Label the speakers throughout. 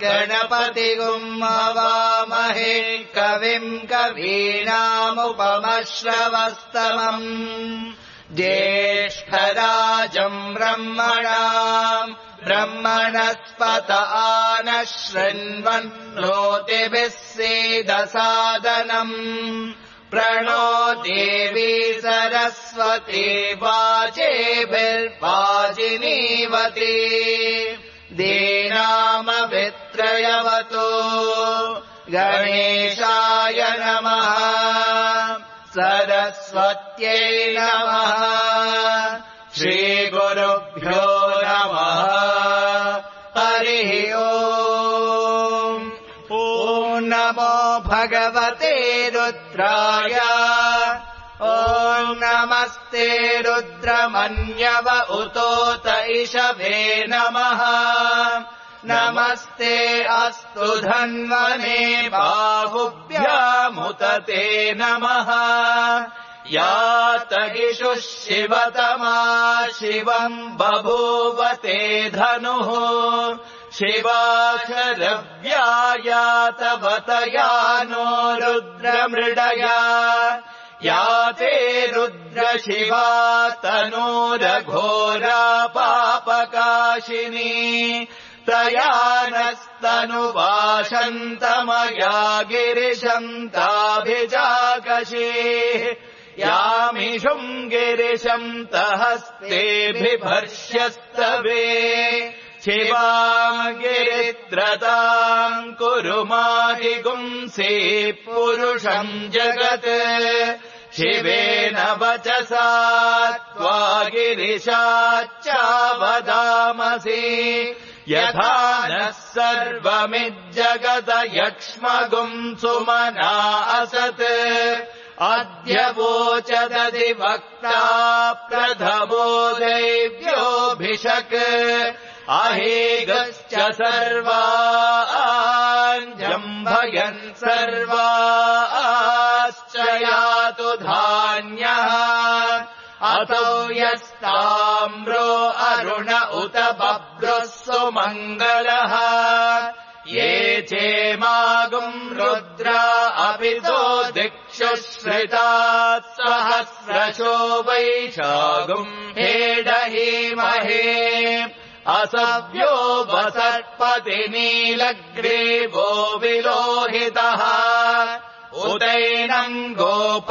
Speaker 1: गणपतिगुम् हवामहे कविम् कवीनामुपमश्रवस्तमम् ज्येष्ठराजम् ब्रह्मणस्पत आनः शृण्वन् नोतिभिः सीदसादनम् प्रणो देवी सरस्वती वाचेभिर्वाजिनीवती दीनामभित्रयवतु गणेशाय नमः सरस्वत्यै नमः श्रीगुरुभ्यो नमः हरिः ओम् ॐ नमो भगवते रुद्राय ॐ नमस्ते रुद्रमन्यव उतोत इषभे नमः नमस्ते अस्तु धन्वने बाहुभ्यामुत ते नमः यातगिषुः शिवतमा शिवम् बभूव ते धनुः शिवाक्षरव्यायातवतया नो रुद्रमृडया या ते रुद्रशिवा तनूरघोरा पापकाशिनी तया नस्तनुवाशन्तमया गिरिशन्ताभिजाकशे यामिषुम् गिरिशन्तहस्तेभिभर्ष्यस्तवे शिवाम् गिरित्रताम् कुरु माहिगुंसे पुरुषम् जगत् शिवेन वचसा त्वा गिरिशाच्चावदामसि यथा नः सर्वमिज्जगत यक्ष्मगुम् सुमना असत् अद्य वोचदधिवक्ता प्रथमो दैव्योऽभिषक् अहेगश्च सर्वाञ्जम्भयन् सर्वाश्च यातु धान्यः अतो यस्ताम्रो अरुण उत बभ्रुः सुमङ्गलः ये चेमागुम् रुद्रा अपितो दिक्षुश्रितात् सहस्रशो वैशागुम् हेडहीमहे असव्यो वसर्पति नीलग्रीवो विलोहितः उदैनम् गोप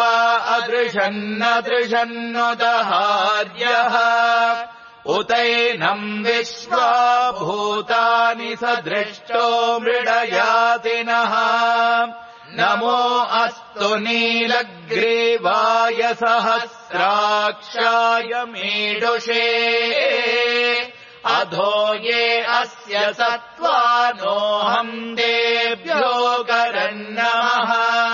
Speaker 1: अदृशन्नदृशन्नुदहार्यः उतैनम् विश्वा भूतानि सदृष्टो मृडयातिनः नमो अस्तु नीलग्रीवाय सहस्राक्षाय मीडुषे अधो ये अस्य सत्त्वानोऽहम् देभ्यो करन्नमः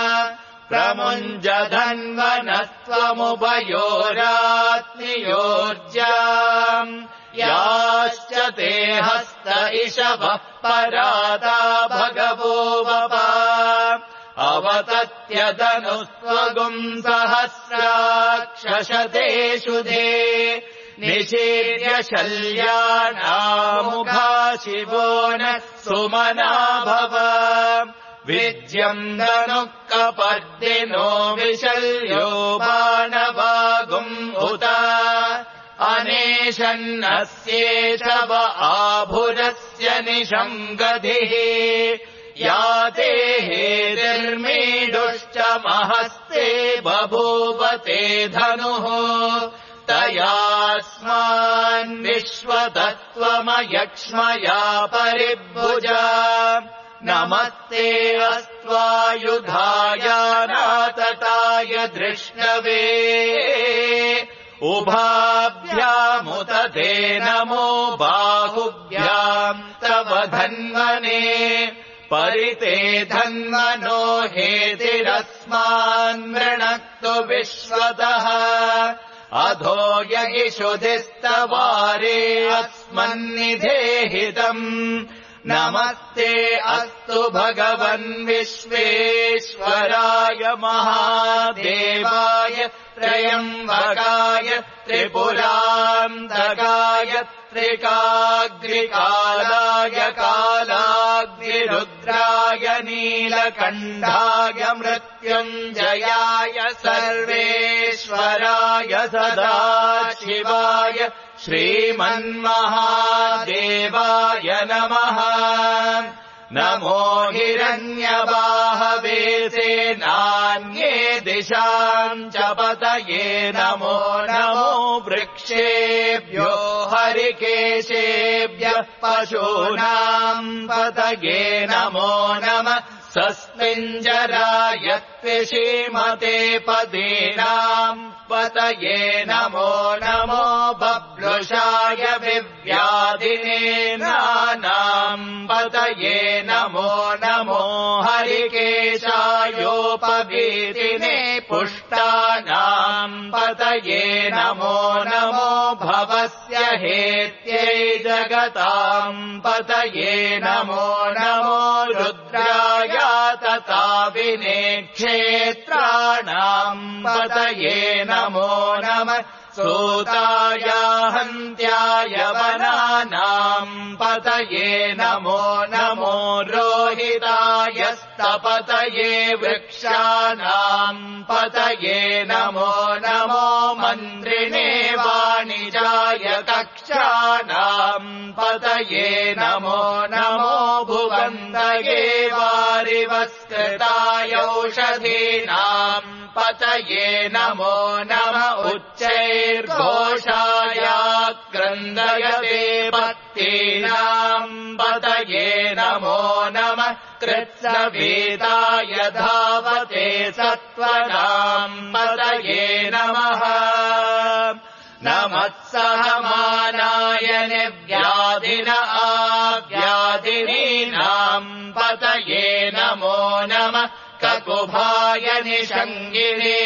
Speaker 1: प्रमुञ्जधन्वनत्वमुभयोरात्मियोर्जाम् याश्च ते हस्त इषवः पराता भगवो वपा अवतत्यदनुस्त्वगुम् सहस्राक्षशतेषु दे निशीर्य शल्यानामुखा शिवो नः सुमना भव विज्यम् धनुः कपर्दिनो विशल्यो बाणवागुम् उत अनेशन्नस्येषव आभुरस्य निशम् गतिः या ते हेतिर्मीडुश्च महस्ते बभूव ते धनुः तयास्मान् विश्वतत्त्वमयक्ष्मया परिभुजा नमस्ते अस्त्वायुधायानातताय धृष्णवे उभाभ्यामुत ते नमो बाहुभ्याम् तव धन्वने परिते धन्वनो हेतिरस्मान् मृणक्तु विश्वतः अधो यगिषुधिस्तवारे अस्मन्निधेहितम् नमस्ते अस्तु भगवन् विश्वेश्वराय महादेवाय त्र्यम्बकाय त्रिपुरान्तकाय त्रिकाग्रिकालाय कालाग्निरुद्राय नीलकण्ठाय मृत्युञ्जयाय सर्वेश्वराय सदाशिवाय श्रीमन्महादेवाय नमः। नमो हिरण्यबाहवे सेनान्ये दिशाम् च पतये नमो नमो वृक्षेभ्यो हरिकेशेभ्यः पशूनाम् पतये नमो नमः। सस्मिञ्जराय त्विषीमते पदीनाम् पतये नमो नमो। बभ्रुषाय विव्याधिने नानाम् पतये नमो नमो। हरिकेशायोपवीतिने पुष्टानाम् पतये नमो नमो। भवस्य हेत्यै जगताम् पतये नमो नमो। रुद्राय तथा विने क्षेत्राणाम् पतये नमो नमः। सूताय हन्त्याय वनानाम् पतये नमो नमो। रोहिताय स्तपतये वृक्षाणाम् पतये नमो नमो। मन्त्रिणे वाणिजाय कक्षाणाम् पतये नमो नमो। भुवन्तये वारिवस्कृताय औषधीनाम् पतये नमो नमः। उच्चैर्घोषाय क्रन्दयते पत्तीनाम् पतये नमो नमः। कृत्सवेदाय धावते सत्त्वनाम् पतये नमः। नमत्सहमानाय निव्याधिन आव्याधिनीनाम् पतये नमो नमः। ककुभाय निषङ्गिने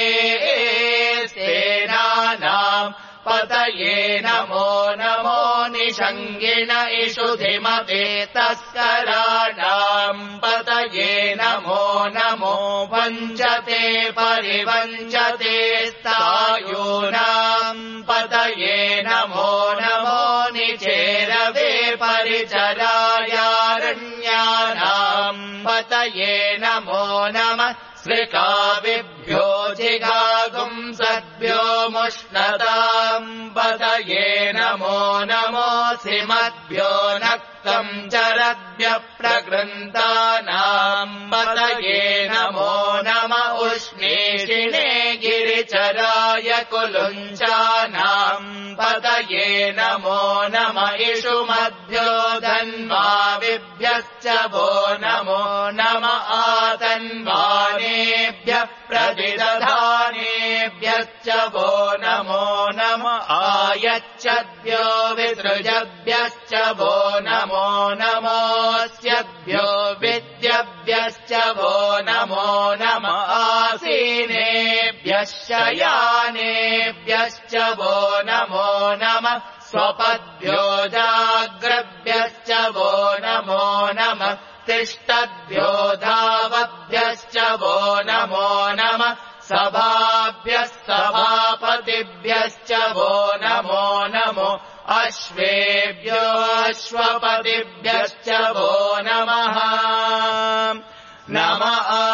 Speaker 1: सेनानाम् पतये नमो नमो। निषङ्गिण इषुधिमते तस्कराणाम् पतये नमो नमो। वञ्चते परिवञ्चते स्थायूनाम् पतये नमो नमो। निचेरवे परिचरायारण्यानाम् पतये नमो नमः। श्रिकाविभ्यो जिगागुंसद्भ्यो मुष्णताम् पतये नमो नमो। सिमद्भ्यो नक्तम् चरद्भ्यः प्रगृन्तानाम् पतये नमो नमः। उष्णीषिणे गिरिचराय कुलुञ्चानाम् पतये नमो नमः। इषुमद्भ्यो धन्वाविभ्यश्च वो नमो नमः। आतन्वानेभ्यः प्रतिदधानेभ्यश्च वो नमो नमः। आयच्छद्भ्यो विसृजभ्यश्च वो नमो नमोऽस्यभ्यो विद्यभ्यश्च वो नमो नमः। आसीनेभ्यः शयानेभ्यश्च वो नमो नमः। स्वपद्भ्यो जाग्रभ्यश्च वो नमो नमः। तिष्ठद्भ्यो धावद्भ्यश्च वो नमो नमः। सभाभ्यः सभापतिभ्यश्च वो नमो नमो। अश्वेभ्यो अश्वपतिभ्यश्च वो नमः। नम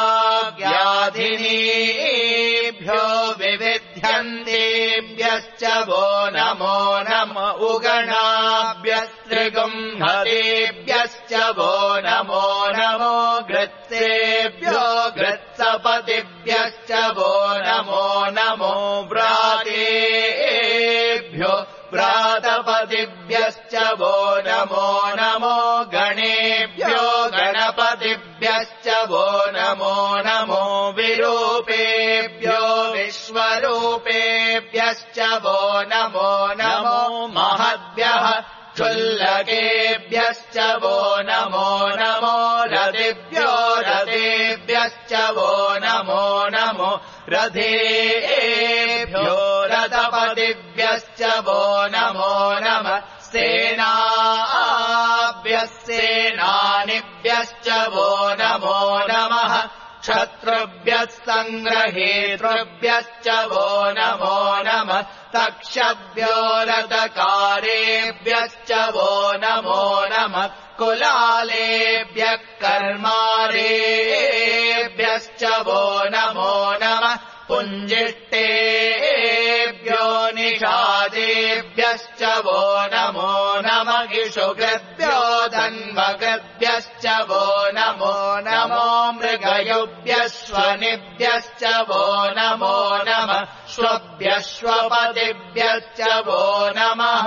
Speaker 1: आव्याधिनीभ्यो विविध्यन्तेभ्यश्च वो नमो नमः। उगणाभ्यस्त्रिगुंहतेभ्यश्च वो नमो नमो। गृत्सेभ्यो गृत्सपतिभ्यश्च वो नमो नमो। व्रातेभ्यो व्रातपतिभ्यश्च वो नमो नमो। गणेभ्यो गणपतिभ्यश्च वो नमो नमो। विरूपेभ्यो विश्वरूपेभ्यश्च वो नमो नमो। महद्भ्यः क्षुल्लकेभ्यश्च वो नमो नमो। रथेभ्यो रथेभ्यश्च वो नमो नमो। रथेभ्यो रथपतिभ्यश्च वो नमो नमः। सेनाभ्यः सेनानिभ्यश्च वो नमो नमः। क्षत्रुभ्यः सङ्ग्रहेतृभ्यश्च वो नमो नमः। तक्षभ्यो रथकारेभ्यश्च वो नमो नमः। कुलालेभ्यः कर्मारेभ्यश्च वो नमो नमः पुञ्जिष्टेभ्यो निषादेभ्यश्च वो नमो नमः इषुकृभ्यो धन्वकृभ्यश्च वो नमो नमो मृगयुभ्यश्वनिभ्यश्च वो नमो नमः श्वभ्यश्वपतिभ्यश्च वो नमः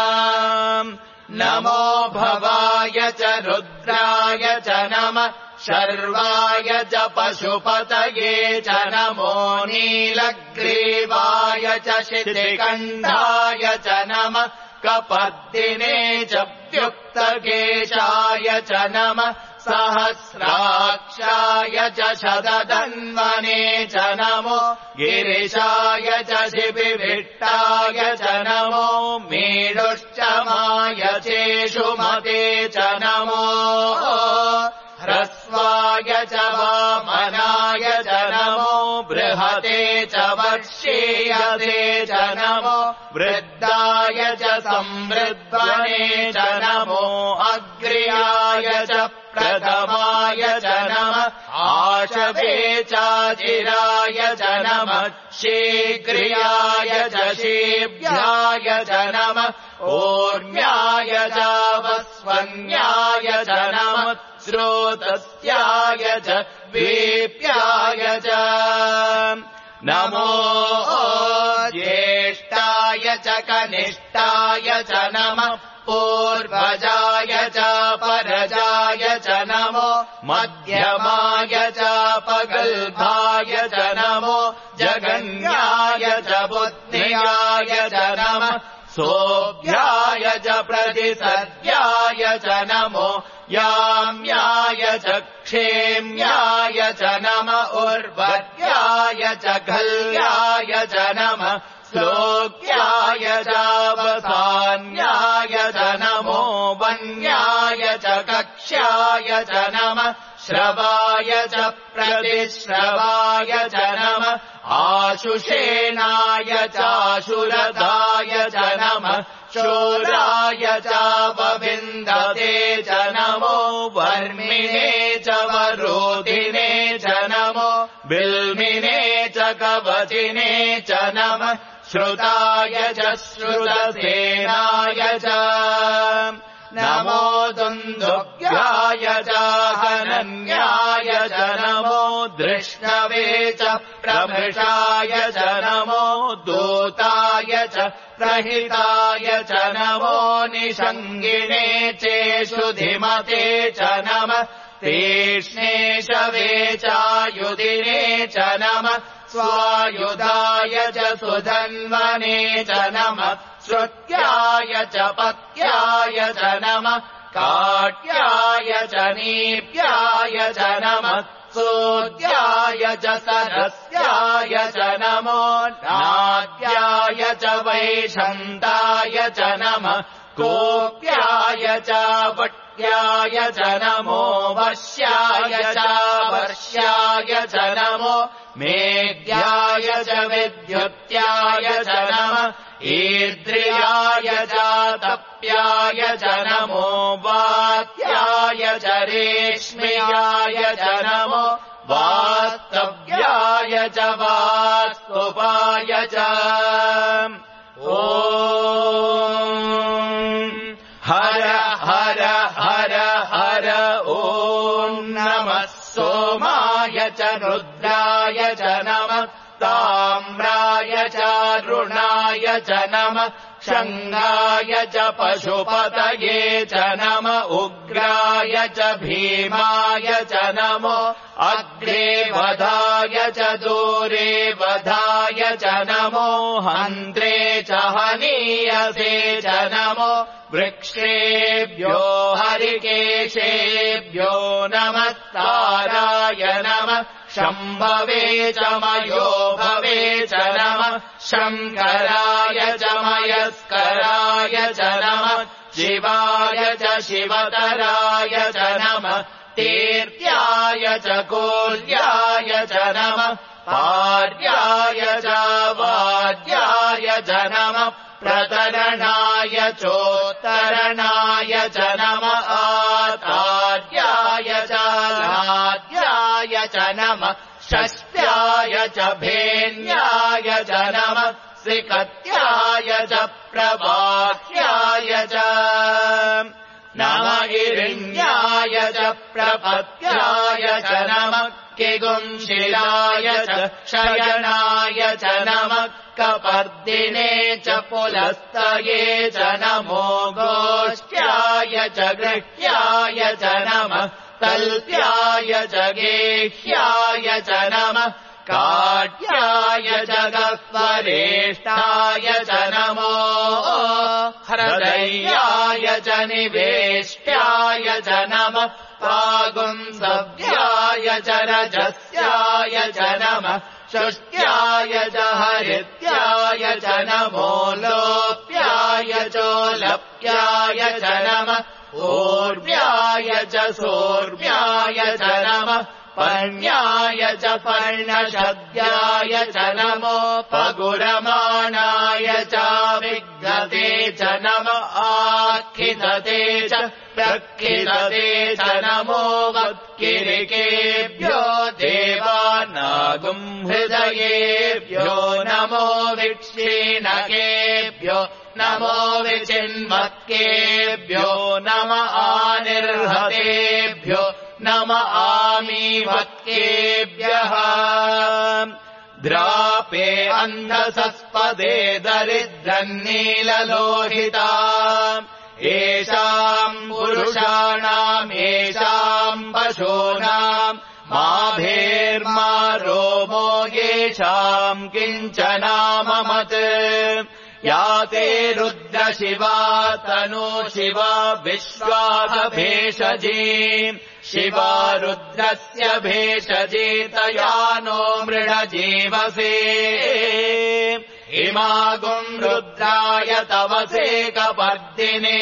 Speaker 1: नमो भवाय च रुद्राय च नमः शर्वाय च पशुपतये च नमो नीलग्रीवाय च शितिकण्ठाय च नमः कपर्दिने च व्युक्तकेशाय च नमः सहस्राक्षाय च शतधन्वने च नमो गिरिशाय च शिबिविट्टाय च नमो मीडुश्चमाय चेषुमते च नमो ह्रस्वाय च वामनाय च नमो बृहते च वर्षीयते च नमो वृद्धाय च संवृद्ध्वने च नमो अग्र्याय च प्रथमाय च नमः आशवे चाचिराय च नमः शीघ्र्याय च शीभ्याय च नमः ऊर्म्याय च वस्वन्याय च नमः श्रोतस्याय च वीप्याय च नमो ज्येष्ठाय च कनिष्ठाय च नमः पूर्वजाय च परजाय च नमो मध्यमाय च पगल्भाय च नमो जगन्याय च बुद्ध्याय च नमः सोऽभ्याय च प्रतिसद्याय च नमो याम्याय च क्षेम्याय च नमः उर्वत्याय च घल्याय च नमः श्लोक्याय चावसान्याय च नमो वन्याय च कक्ष्याय च नमः श्रवाय च प्रतिश्रवाय च नमः आशुषेणाय चाशुरदाय च नमः शूराय चावविन्दते च नमो वर्मिणे च वरोधिने च नमो बिल्मिने च कवचिने च नमः श्रुताय च श्रुतसेनाय च नमो दुन्दुभ्याय च हनन्याय च नमो धृष्णवे च प्रभृषाय च नमो दूताय च प्रहिताय च नमो निषङ्गिणे चेषुधिमते च नमः तीक्ष्णेशवे चायुधिने च नमः स्वायुधाय च सुधन्वने च नमः श्रुत्याय च पत्याय च नमः काट्याय च नीप्याय च नमः सोद्याय च सरस्याय च नमो नाद्याय च वैशन्ताय च नमः कोप्याय च वट्याय च नमो वश्याय च वर्ष्याय च नमो मेघ्याय च विद्युत्याय च नमः ईद्रियाय च तप्याय च नमो वात्याय च रेश्म्याय च नमो वास्तव्याय च वास्तुपाय च ॐ हर हर हर हर ॐ नमः सोमाय च रुद्राय च नमः ताम्राय च रुणाय च नमः शङ्गाय च पशुपतये च नमः उग्राय च भीमाय च नमो अग्रे वधाय च दूरे वधाय च नमो हन्त्रे च हनीयसे च नमो वृक्षेभ्यो हरिकेशेभ्यो नमः ताराय नमः शम्भवे च मयो भवे च नमः शङ्कराय च मयस्कराय च नमः शिवाय च शिवतराय च नमः तीर्थ्याय च कोल्याय च नमः पार्याय च वाद्याय च नमः प्रतरणाय चोत्तरणाय च नमः आतार्याय षष्ट्याय च नमः षष्ट्याय च भेन्याय च नमः श्रीकत्याय च प्रबाह्याय च नम हिरण्याय च प्रपत्याय च नमः किगुंशिलाय च शयनाय च नमः कपर्दिने च पुलस्तये च नमो गोष्ट्याय च गृह्याय च नमः तल्प्याय च गेह्याय च नमः काट्याय च गह्वरेष्ठाय च नमो हृदयाय च निवेष्ट्याय च नमः पागुंसव्याय च रजस्याय च नमः षष्ट्याय च हरित्याय च नमो लोप्याय चोलप्याय च नमः ऊर्व्याय च सोर्व्याय च नमः पर्ण्याय च पर्णशब्द्याय च नमो पगुरमाणाय च विघ्नते च नमः आखिदते च प्रखिदते च नमो वक्किरिकेभ्यो देवानागुंहृदयेभ्यो नमो विक्षीणकेभ्यो नमो विचिन्मत्केभ्यो नम आनिर्हतेभ्यो नम आमीवत्केभ्यः द्रापे अन्धसस्पदे दरिद्रन्नीललोहिता येषाम् पुरुषाणाम् येषाम् पशूनाम् माभेर्मा रोमो येषाम् किञ्चनाममत् याते रुद्रशिवा तनो शिवा विश्वासभेषजी शिवा रुद्रस्य भेषजेतया नो मृडजीवसे इमागुम् रुद्राय तवसे कपर्दिने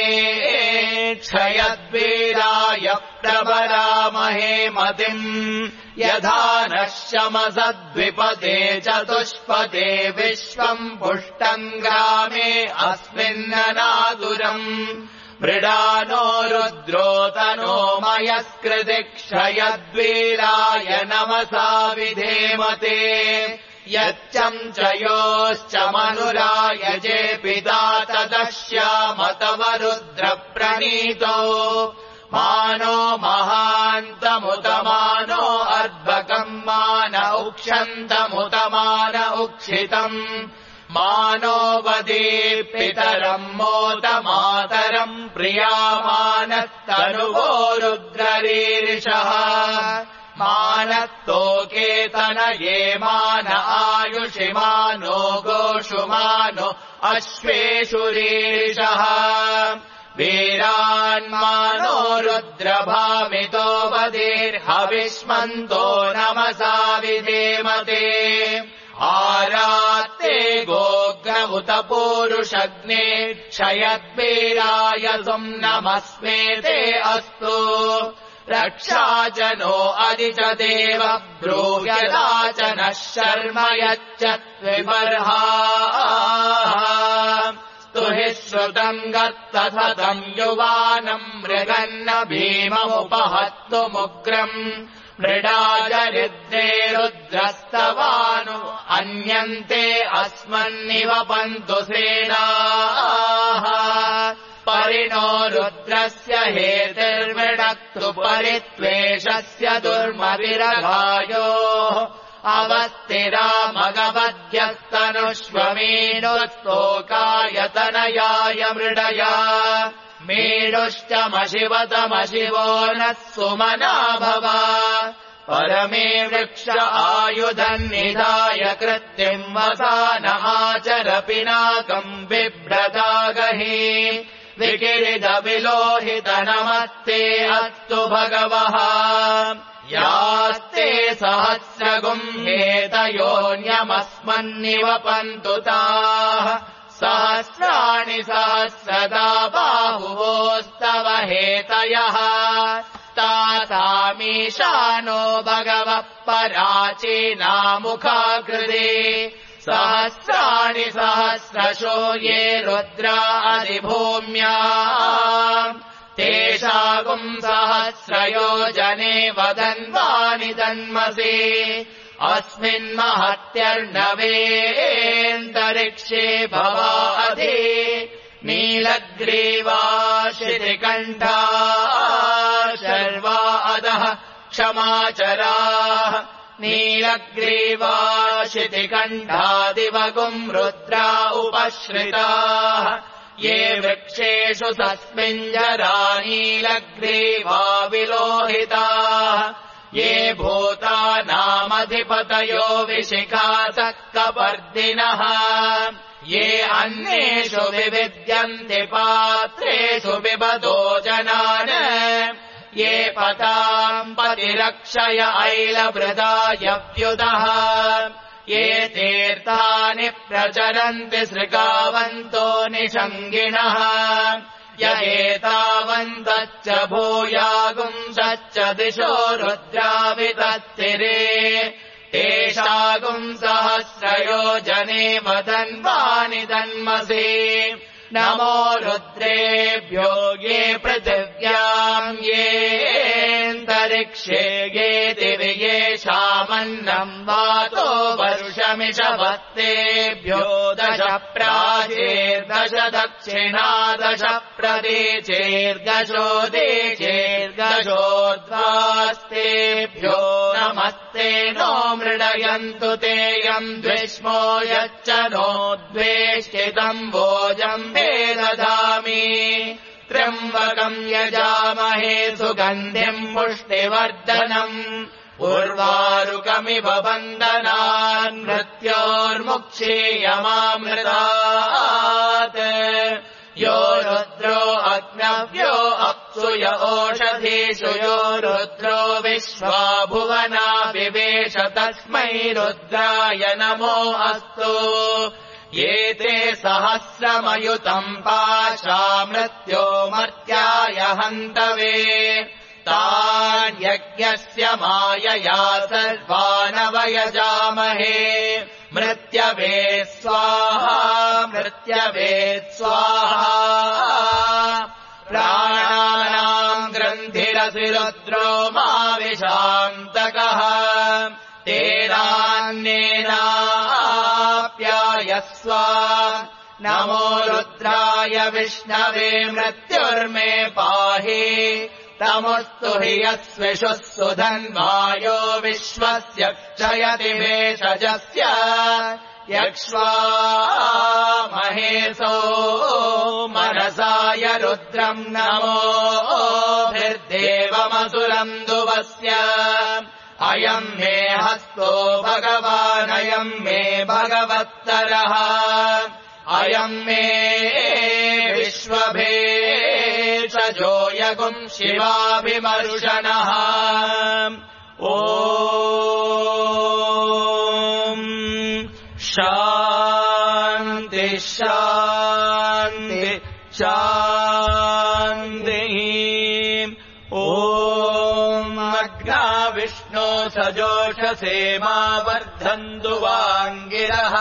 Speaker 1: क्षयद्वीराय प्रभरामहे मतिम् यथा नः शमसद्विपदे चतुष्पदे विश्वम् पुष्टम् ग्रामे अस्मिन्ननादुरम् मृडानो रुद्रो तनो मयस्कृति क्षयद्वीराय नमसा विधेमते यच्चम् च योश्च मनुराय जे पिता तदश्याम तव रुद्रप्रणीतो मानो महान्तमुतमानो अर्भकम् मान उक्षन्तमुतमान उक्षितम् मानो वदीपितरम् मोदमातरम् प्रियामानस्तनुवो रुद्ररीरिषः मानस्तोकेतनये मान आयुषि मानो गोषु मानो अश्वेषु रीरिषः वीरान्मानो रुद्रभामितो वदेर्हविष्मन्तो नमसा विधेमते आरात्ते गोग्रमुत पूरुषग्ने क्षयद्वीराय सुम्नमस्मेते अस्तु रक्षाजनो अधिच देव ब्रूयदाचनः शर्म यच्च विबर्हा स्तु हि श्रुतम् गत्तथतम् युवानम् मृगन्न भीममुपहत्तुमुग्रम् मृडाजरिद्रे रुद्रस्तवानु अन्यन्ते अस्मन्निवपन्तु सेनाः परिणो रुद्रस्य हेतिर्विडक्तु परित्वेषस्य दुर्मविरघायोः अवस्तिरामगवध्यस्तनुष्वमीनुस्तोकायतनयाय मृडया मीडुश्च मशिवतमशिवो नः सुमना भव परमे वृक्ष आयुधम् निधाय कृत्तिम् वसान आचर पिनाकम् बिभ्रतागहि विकिरिदविलोहित नमस्ते अस्तु भगवः यास्ते सहस्रगुम्हेतयोऽन्यमस्मन्निवपन्तु ताः सहस्राणि सहस्रदा बाहुवोस्तव हेतयः तासामीशानो भगवः पराचीनामुखाकृते सहस्राणि सहस्रशो ये रुद्रा अधिभूम्या तेषागुम् सहस्रयोजने वदन्वानि दन्मसि अस्मिन्महत्यर्णवेऽन्तरिक्षे भवाधि नीलग्रीवा शितिकण्ठा शर्वा अधः क्षमाचराः नीलग्रीवा शितिकण्ठादिवगुम् रुद्रा उपश्रिताः ये वृक्षेषु तस्मिञ्जरा नीलग्रीवा विलोहिताः ये भूतानामधिपतयो विशिखासक्कपर्दिनः ये अन्येषु विविद्यन्ति पात्रेषु पिबतो जनान् ये पताम् पतिरक्षय ऐलभृदायव्युतः ये तीर्थानि प्रचरन्ति सृगावन्तो निषङ्गिणः य एतावन्तच्च भूयागुंसच्च दिशो रुद्रावितत्तिरे तेषागुम् सहस्रयोजने वदन्वानि दन्मसि नमो रुद्रेभ्यो ये पृथिव्याम् येऽन्तरिक्षे ये दिवि येषामन्नम् वातो वर्षमिषवत्तेभ्यो दश प्राचेर्दश दक्षिणा दश प्रदेचेर्दशोदीचेर्दशोद्वास्तेभ्यो नमस्ते नो मृडयन्तु तेयम् द्विष्मो यच्च नो द्वेष्टितम् भोजम् दधामि त्र्यम्बकम् यजामहे सुगन्धिम् पुष्टिवर्धनम् उर्वारुकमिव बन्धनान् मृत्योर्मुक्षीयमामृतात् यो रुद्रो अग्नव्यो अप्सु य ओषधीषु यो रुद्रो विश्वा भुवना विवेश तस्मै रुद्राय नमो अस्तु ये ते सहस्रमयुतम् पाशा मृत्यो मर्त्याय हन्तवे तान्यज्ञस्य मायया सर्वानवयजामहे मृत्यवे स्वाहा मृत्यवे स्वाहा प्राणानाम् ग्रन्थिरसि रुद्रो माविशान्तकः तेनान्येनाप्यायस्व नमो रुद्राय विष्णवे मृत्युर्मे पाहि तमुस्तु हि यस्विषुः सुधन्वायो विश्वस्य क्षयति भेषजस्य यक्ष्वा महेशो मनसाय रुद्रम् नमोभिर्देवमसुरम् दुवस्य अयम् मे हस्तो भगवानयम् मे भगवत्तरः अयम् मे विश्वभेषजो यगुम् शिवाभिमर्शनः ॐ शान्ति शान्ति शान्तिः ॐ अग्ना विष्णो सजोषसे मा वर्धन्तु वाङ्गिरः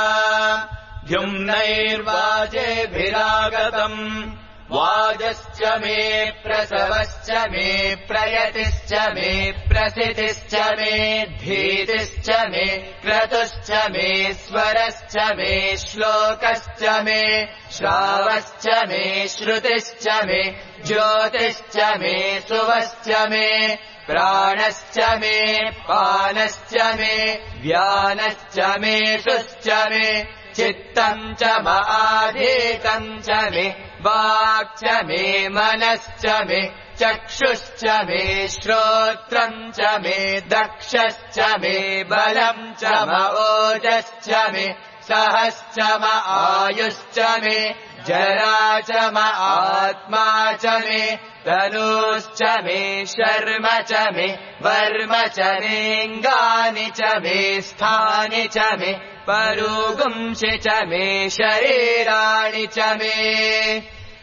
Speaker 1: द्युम्नैर्वाजेभिरागतम् वाजश्च मे प्रसवश्च मे प्रयतिश्च मे प्रसितिश्च मे धीतिश्च मे क्रतुश्च मे स्वरश्च मे श्लोकश्च मे श्रावश्च मे श्रुतिश्च मे ज्योतिश्च मे सुवश्च मे प्राणश्च मे पानश्च मे व्यानश्च मे सुश्च मे चित्तम् च माधीतम् च मे वाक् च मे मनश्च मे चक्षुश्च मे श्रोत्रम् च मे दक्षश्च मे बलम् च ओजश्च मे सहश्च आयुश्च मे जरा च आत्मा च मे तनूश्च मे शर्म च मे वर्म च मेऽङ्गानि च मे स्थानि च मे परुगुंसि च मे शरीराणि च मे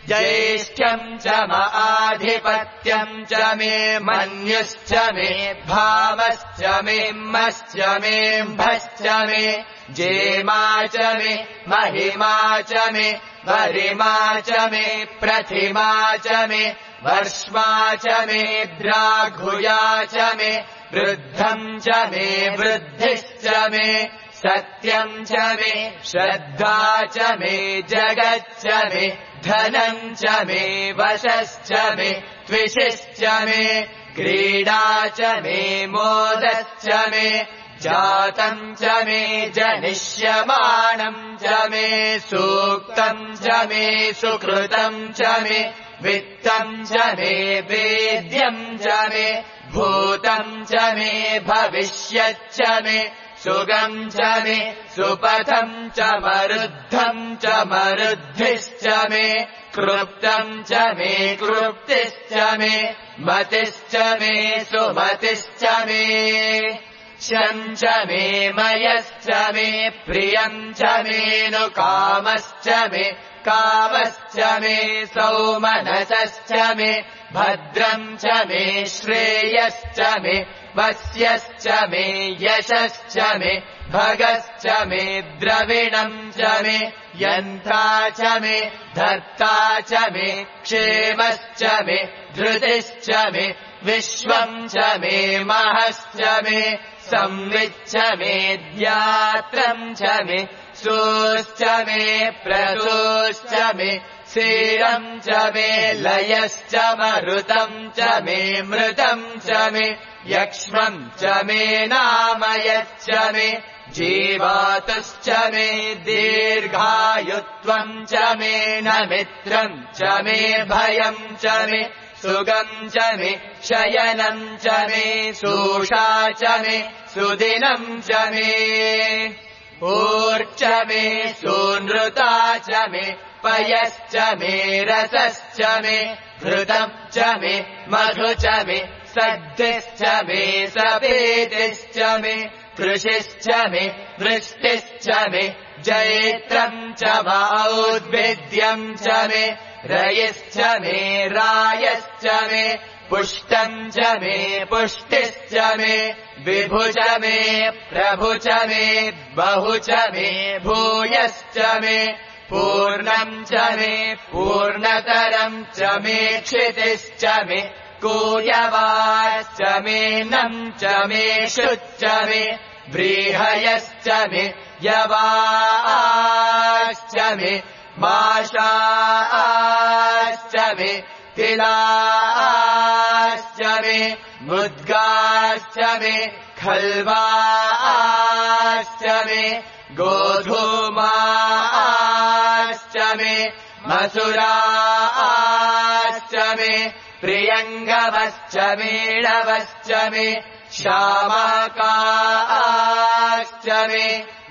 Speaker 1: ज्येष्ठ्यम् च म आधिपत्यम् च मे मन्युश्च मे भावश्च मे मश्च मे भश्च मे जेमा च मे महिमा च मे वरिमा च मे प्रतिमा च मे वर्ष्मा च मे द्राघुया च मे वृद्धम् च मे वृद्धिश्च मे सत्यम् च मे श्रद्धा च मे जगच्च मे धनम् च मे वशश्च मे त्विषिश्च मे क्रीडा च मे मोदश्च मे जातम् च मे जनिष्यमाणम् च मे सूक्तम् च मे सुकृतम् च मे वित्तम् च मे वेद्यम् च मे भूतम् च मे भविष्यच्च मे सुगम् च मे सुपथम् च मरुद्धम् च मरुद्धिश्च मे कृप्तम् च मे कृप्तिश्च मे मतिश्च मे सुमतिश्च मे शम् च मे मयश्च मे प्रियम् च मे नु कामश्च मे कामश्च मे सौमनसश्च मे भद्रम् च मे श्रेयश्च मे वस्यश्च मे यशश्च मे भगश्च मे द्रविणम् च मे यन्त्रा च मे धर्ता च मे क्षेमश्च मे धृतिश्च मे विश्वम् च मे महश्च मे संविच्च मे द्यात्रम् च मे सूश्च मे प्रसूश्च मे क्षीरम् च मे लयश्च मरुतम् च मे मृतम् च मे यक्ष्मम् च मे नामयच्च मे जीवातुश्च मे दीर्घायुत्वम् च मे न मित्रम् च मे भयम् च मे सुगम् च मे शयनम् च मे सूषा च मे सुदिनम् च मे ऊर्च मे सूनृता च मे पयश्च मे रसश्च मे घृतम् च मे मधु च मे सद्धिश्च मे सपेतिश्च मे कृषिश्च मे वृष्टिश्च मे जैत्रम् च औद्भिद्यम् च मे रयिश्च मे रायश्च मे पुष्टम् च मे पुष्टिश्च मे विभु च मे प्रभु च मे बहु च मे भूयश्च मे पूर्णम् च मे पूर्णतरम् च मे क्षितिश्च मे कूयवाश्च मे नम् च मे शुच्च मे व्रीहयश्च मे यवाश्च मे माशाश्च मे तिलाश्च मे मुद्गाश्च मे खल्वाश्च मे गोधूमाश्च मे मसुराश्च मे प्रियङ्गवश्च मेणवश्च मे श्यामाकाश्च मे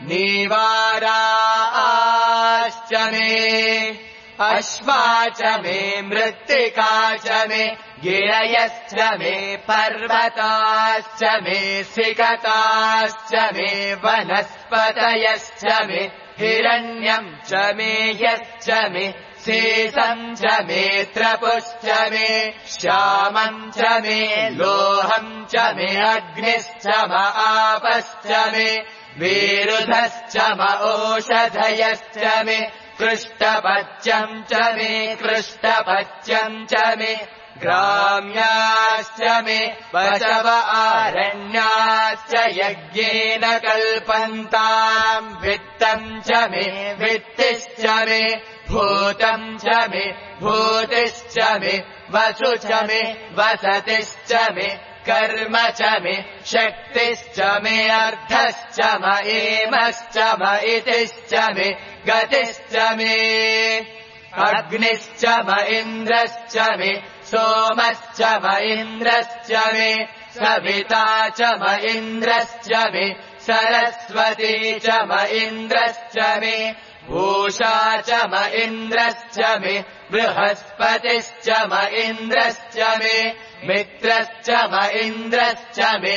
Speaker 1: नीवाराश्च मे अश्वा च मे मृत्तिका च मे गिरयश्च मे पर्वताश्च मे सिकताश्च मे वनस्पतयश्च मे हिरण्यम् च मे यश्च मे शेषम् च मे त्रपुश्च मे श्यामम् च मे लोहम् च मे अग्निश्च म आपश्च मे विरुधश्च म ओषधयश्च मे कृष्टपच्यम् च मे कृष्टपच्यम् च मे ग्राम्याश्च मे पशव आरण्याश्च यज्ञेन कल्पन्ताम् वित्तम् च मे वित्तिश्च मे भूतम् च मे भूतिश्च मे वसु च मे वसतिश्च मे कर्म च मे शक्तिश्च मे अर्थश्च म एमश्च म इतिश्च मे गतिश्च मे अग्निश्च म इन्द्रश्च मे सोमश्च म इन्द्रश्च मे सविता च म इन्द्रश्च मे सरस्वती च म इन्द्रश्च मे भूषा च म इन्द्रश्च मे बृहस्पतिश्च म इन्द्रश्च मे मित्रश्च म इन्द्रश्च मे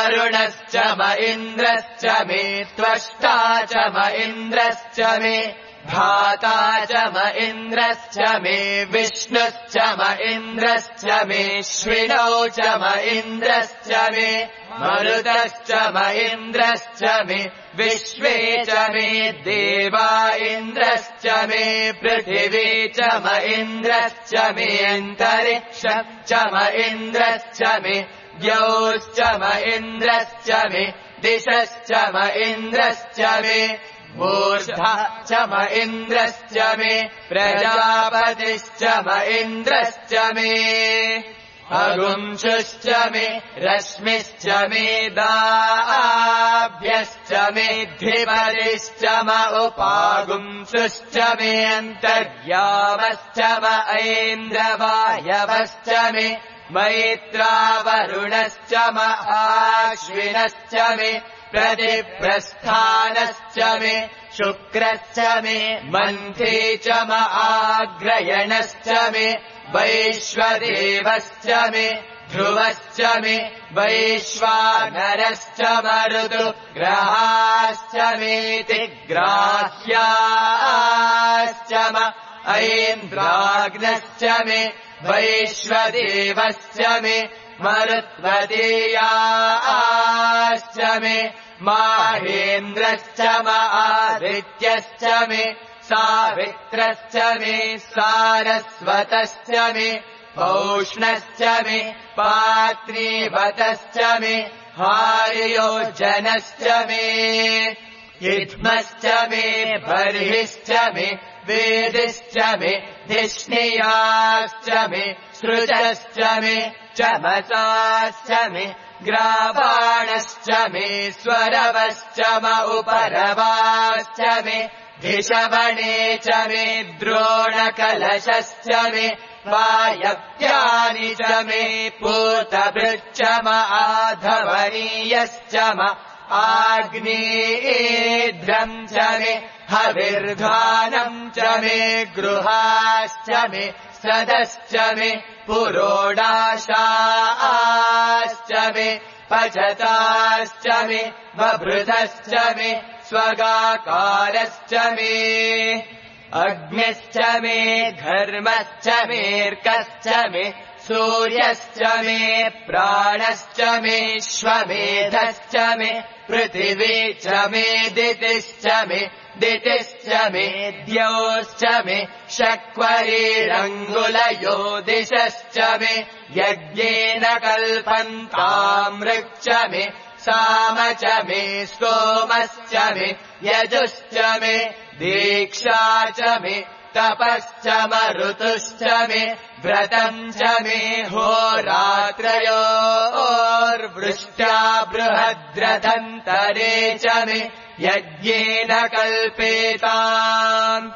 Speaker 1: वरुणश्च म इन्द्रश्च मे त्वष्टा च म इन्द्रश्च मे भ्राता च म इन्द्रश्च मे विष्णुश्च म इन्द्रश्च मे श्विनौ च म इन्द्रश्च मे मरुतश्च म इन्द्रश्च मे विश्वे च मे देवा इन्द्रश्च मे पृथिवी च म इन्द्रश्च मे अन्तरिक्षं च म इन्द्रश्च मे द्यौश्च म इन्द्रश्च मे दिशश्च म इन्द्रश्च मे मूर्धा च म इन्द्रश्च मे प्रजापतिश्च म इन्द्रश्च मे अगुंशुश्च मे रश्मिश्च मे दाभ्यश्च मे धिपतिश्च म उपागुंशुश्च मे अन्तर्यामश्च म ऐन्द्रवायवश्च मे मैत्रावरुणश्च म आश्विनश्च मे प्रतिप्रस्थानश्च मे शुक्रश्च मे मन्थे च म आग्रयणश्च मे वैश्वदेवश्च मे ध्रुवश्च मे वैश्वानरश्च मरुतु ग्रहाश्च मेति ग्राह्याश्च म ऐन्द्राग्नश्च मे वैश्वदेवश्च मे मरुत्वदेयाश्च मे माहेन्द्रश्च म आदित्यश्च मे सावित्रश्च मे सारस्वतश्च मे पौष्णश्च मे पात्रीवतश्च मे हार्योजनश्च मे युध्मश्च मे बर्हिश्च मे वेदिश्च मे धिष्णियाश्च मे सृजश्च मे चमसाश्च मे ग्रावाणश्च मे स्वरवश्च म उपरवाश्च मे धिषवणे च मे द्रोणकलशश्च मे वायव्यानि च मे पूतभृच्च म आधवनीयश्च म आग्नेयेध्रम् च मे हविर्धानम् च मे गृहाश्च मे सदश्च मे पुरोडाशाश्च मे पचताश्च मे बभृतश्च मे स्वगाकारश्च मे अग्निश्च मे घर्मश्च मेऽर्कश्च मे सूर्यश्च मे प्राणश्च मे श्वमेधश्च मे पृथिवी च मे दितिश्च मे दितिश्च मे द्यौश्च मे शक्वरीरङ्गुलयो दिशश्च मे यज्ञेन कल्पन्तामृक् च मे साम च मे स्तोमश्च मे यजुश्च मे दीक्षा च मे तपश्च मरुतुश्च मे व्रतम् च मे होरात्रयोर्वृष्ट्या बृहद्रथन्तरे च मे यज्ञेन कल्पेताम्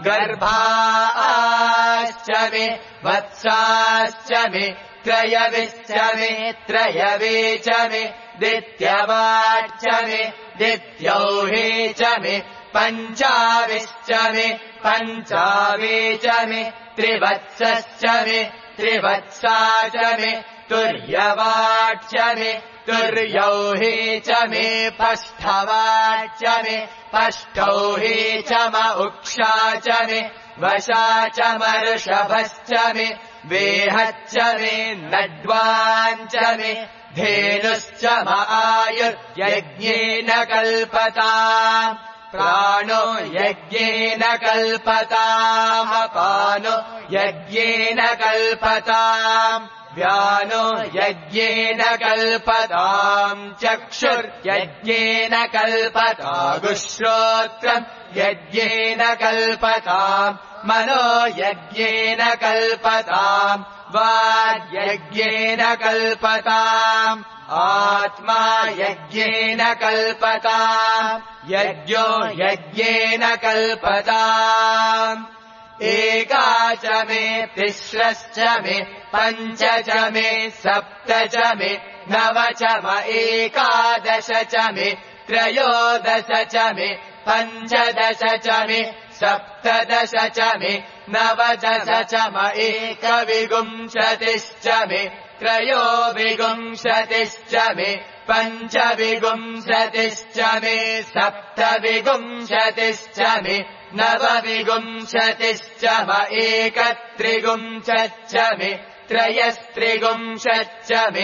Speaker 1: गर्भाश्च मे वत्साश्च मे त्रयविश्च मे त्रयवे च मे दित्यवाच्च मे दित्यौहे च मे पञ्चाविश्च मे पञ्चावे च मे त्रिवत्सश्च मे त्रिवत्सा च मे तुर्यवाच्च मे तुर्यौहे च मे पष्ठवाच्च मे पष्ठौहे च म उक्षा च मे वशा च मर्षभश्च मे वेहच्च मे नड्वाञ्च मे धेनुश्च म आयुर्यज्ञेन कल्पताम् प्राणो यज्ञेन कल्पताम् अपानो यज्ञेन कल्पताम् व्यानो यज्ञेन कल्पताम् चक्षुर्यज्ञेन कल्पतागुश्रोत्रम् यज्ञेन कल्पताम् मनो यज्ञेन कल्पताम् वाग्यज्ञेन कल्पताम् आत्मा यज्ञेन कल्पताम् यज्ञो यज्ञेन कल्पताम् एका च मे तिस्रश्च मे पञ्च च मे सप्त च मे नव च म एकादश च मे त्रयोदश च मे पञ्चदश च मे सप्तदश च मे नवदश च म एकविंशतिश्च मे त्रयोविंशतिश्च मे पञ्चविंशतिश्च मे सप्तविंशतिश्च मे नवविगुंशतिश्चम एकत्रिगुंशच्चमे त्रयस्त्रिगुंशच्चमे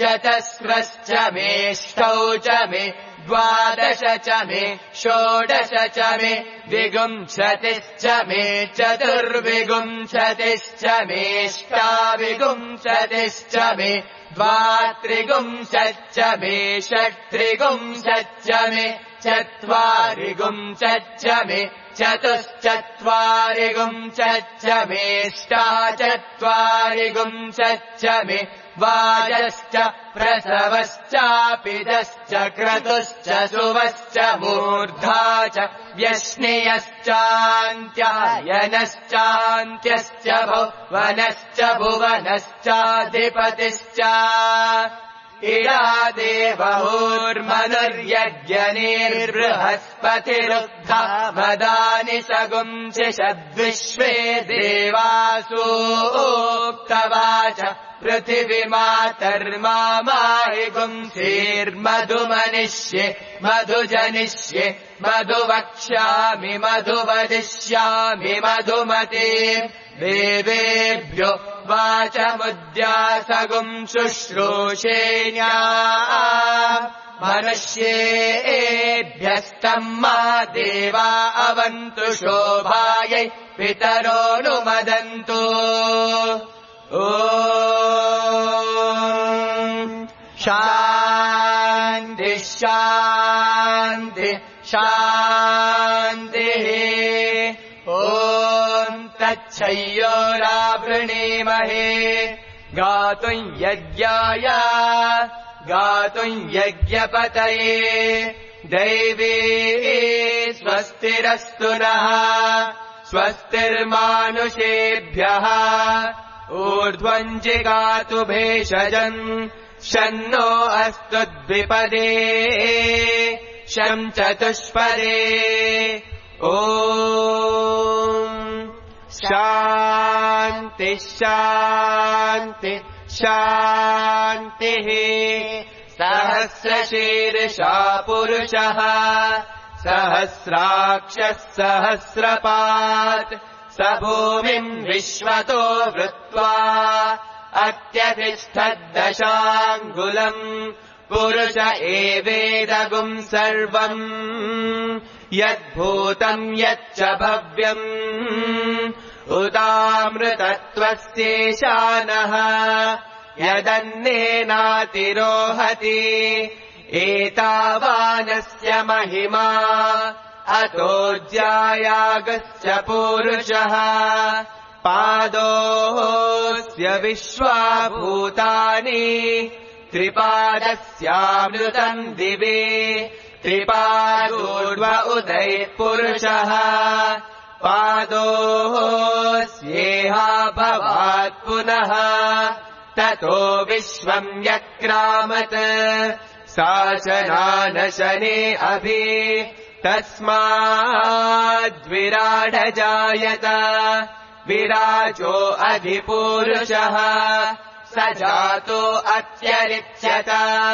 Speaker 1: चतस्रश्चमेष्टौचमे द्वादशचमे षोडशचमे विगुंशतिश्चमे चतुर्विगुंशतिश्चमेष्टाविगुंशतिश्चमे द्वात्रिगुंशच्चमे षट्त्रिगुंशच्चमे चत्वारिगुंशच्चमे चतुश्चत्वारिगुंशच्चमेष्टाचत्वारिगुंशच्चमे वाजश्च प्रसवश्चापिदश्च क्रतुश्च सुवश्च मूर्धा च व्यश्नियश्चान्त्यायनश्चान्त्यश्च भुवनश्च भुवनश्चाधिपतिश्च इरादेवहुर्मनुर्यज्ञनिर्बृहस्पतिरुग्धा मदानि सगुंसिषद्विश्वे देवासूक्तवाच पृथिवीमातर्माहि गुंसीर्मधुमनिष्ये मधुजनिष्ये मधुवक्ष्यामि मधुवदिष्यामि मधुमते देवेभ्यो वाचमुद्यासगुं शुश्रूषेण्या मनुष्येभ्यस्तम् मा देवा अवन्तु शोभायै पितरोऽनुमदन्तु शान्ति शान्ति शान्तिः तच्छय्योरावृणीमहे गातुम् यज्ञाय गातुम् यज्ञपतये दैवी स्वस्तिरस्तु नः स्वस्तिर्मानुषेभ्यः ऊर्ध्वम् जिगातु भेषजम् शन्नो अस्तु द्विपदे शम् चतुष्पदे ॐ शान्ति शान्ति शान्तिः सहस्रशीर्षा पुरुषः सहस्राक्षः सहस्रपात् स भूमिम् विश्वतो वृत्वा अत्यतिष्ठद्दशाङ्गुलम् पुरुष एवेदगुम् सर्वम् यद्भूतम् यच्च भव्यम् उदामृतत्वस्येशानः यदन्नेनातिरोहति एतावानस्य महिमा अतो ज्यायागश्च पूरुषः पादोऽस्य विश्वाभूतानि त्रिपादस्यामृतम् दिवे त्रिपादोर्ध्व उदैः पुरुषः पादोऽस्येहा भवात् पुनः ततो विश्वम् यक्रामत् शासनानशने अभि तस्माद्विराडजायत विराजो अधिपूरुषः स जातो अत्यरिच्यत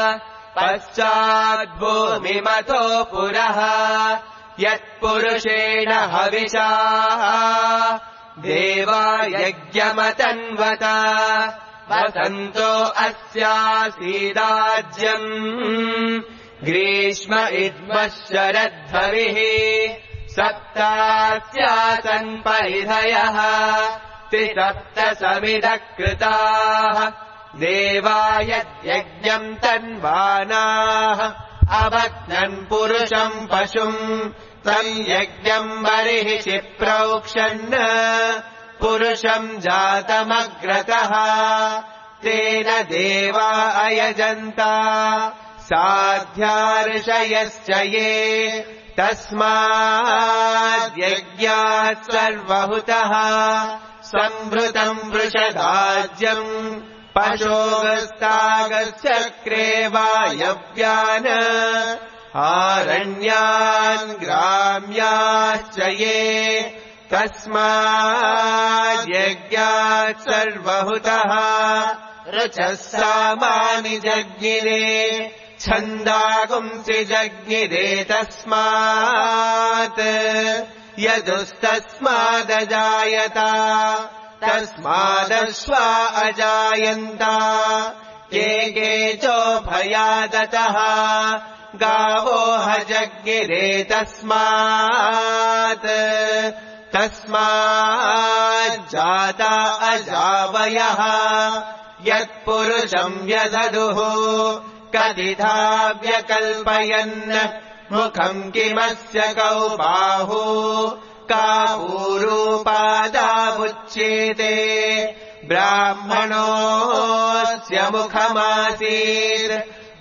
Speaker 1: पश्चाद्भूमिमतो पुरः यत्पुरुषेण हविषा देवा यज्ञमतन्वत वसन्तो अस्यासीदाज्यम् ग्रीष्म इद्मः शरद्धविः सप्तास्यासन् परिधयः त्रिसप्तसमिधः कृताः देवा यद्यज्ञम् तन्वानाः अवग्नन् पुरुषम् पशुम् तम् यज्ञम् बर्हिषि प्रोक्षन् पुरुषम् जातमग्रतः तेन देवा अयजन्ता साध्यार्षयश्च ये तस्माद्यज्ञात् सर्वहुतः सम्भृतम् वृषदाज्यम् पशोगस्तागश्चक्रे वायव्यान् आरण्यान् ग्राम्याश्च ये तस्माद्यज्ञात् सर्वहुतः ऋचः सामानि जज्ञिरे छन्दागुंसि जज्ञिरे तस्मात्
Speaker 2: यजुस्तस्मादजायत तस्मादश्वा अजायन्त के चोभयादतः गावो हजग्गिरे तस्माज्जाता अजावयः यत्पुरुषम् व्यदधुः कतिधा व्यकल्पयन् मुखम् किमस्य कौ बाहु कापूरूपादावुच्येते ब्राह्मणोऽस्य मुखमासीत्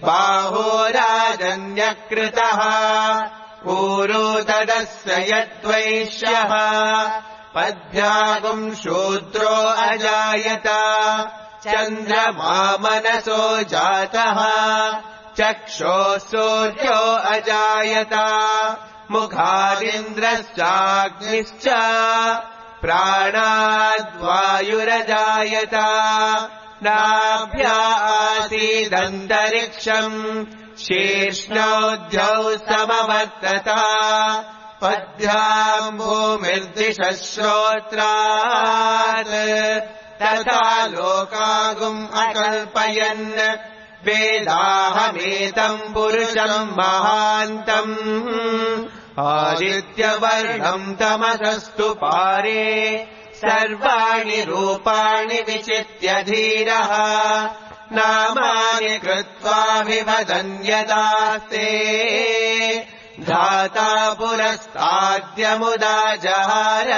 Speaker 2: बाहोराजन्यकृतः पूरो तदस्य यद्वैश्यः पद्भ्यागुम् शूद्रो अजायत चन्द्रमा मनसो जातः चक्षोः सूर्यो अजायत मुखादिन्द्रश्चाग्निश्च प्राणाद्वायुरजायत नाभ्या आसीदन्तरिक्षम् शीर्ष्णोऽध्यौ समवर्तत पद्भ्याम् भूमिर्दिशः श्रोत्रात् तथा लोकागुम् अकल्पयन् वेदाहमेतम् पुरुषम् महान्तम् आदित्यवर्णम् तमसस्तु पारे सर्वाणि रूपाणि विचित्य धीरः नामानि कृत्वा विवदन्यदास्ते धाता पुरस्ताद्यमुदा जहार